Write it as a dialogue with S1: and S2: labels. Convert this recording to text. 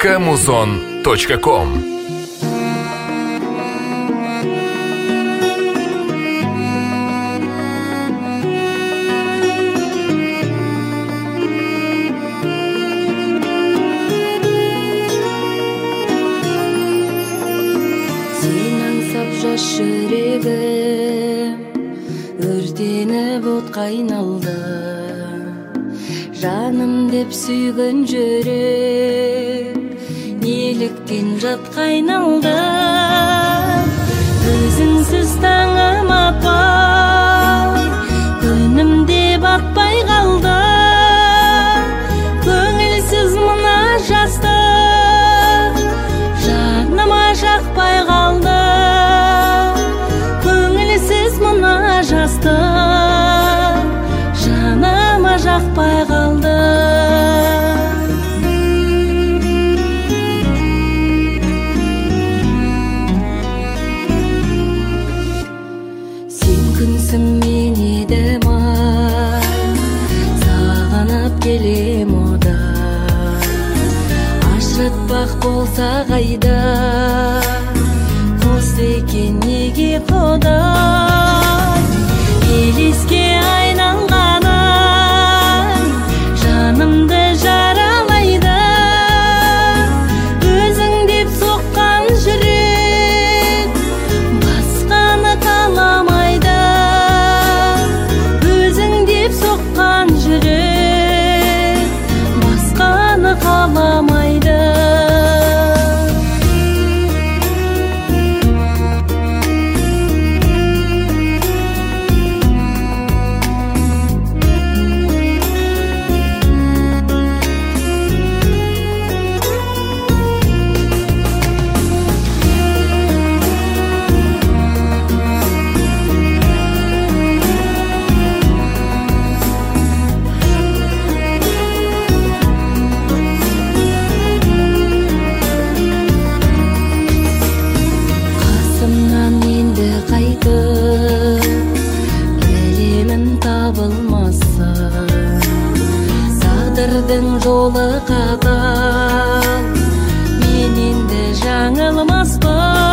S1: www.muzon.com.
S2: Жүрегім өртеніп отқа айналды, жаным деп сүйген жүрек неліктен жатқа айналды. Өзіңсіз таңым атпай, күнімде батпай қалды, көңілсіз мына жастық жаныма жақпай қалды. Жастық жаныма жақпай қалды. Сен күнсің мен едім сағынып келем одан, ажыратпақ болса қайда, қос екен неге құдай. Елеске айналғаның жанымды жаралайды, өзің деп соққан жүрек басқаны қаламайды. Өзің деп соққан жүрек басқаны қаламайды. Тағдырдың жолы қатал, мен енді жаңылмаспын.